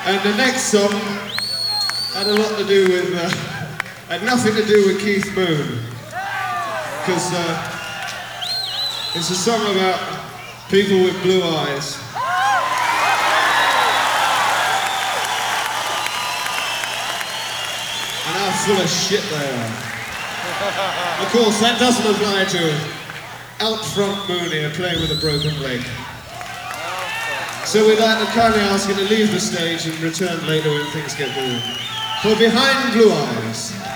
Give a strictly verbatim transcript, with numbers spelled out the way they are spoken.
And the next song had a lot to do with, uh, had nothing to do with Keith Moon. Because uh, it's a song about people with blue eyes. And how full of shit they are. Of course, that doesn't apply to out front Moon here playing with a broken leg. So we'd like to kindly ask you to leave the stage and return later when things get moving. For Behind Blue Eyes.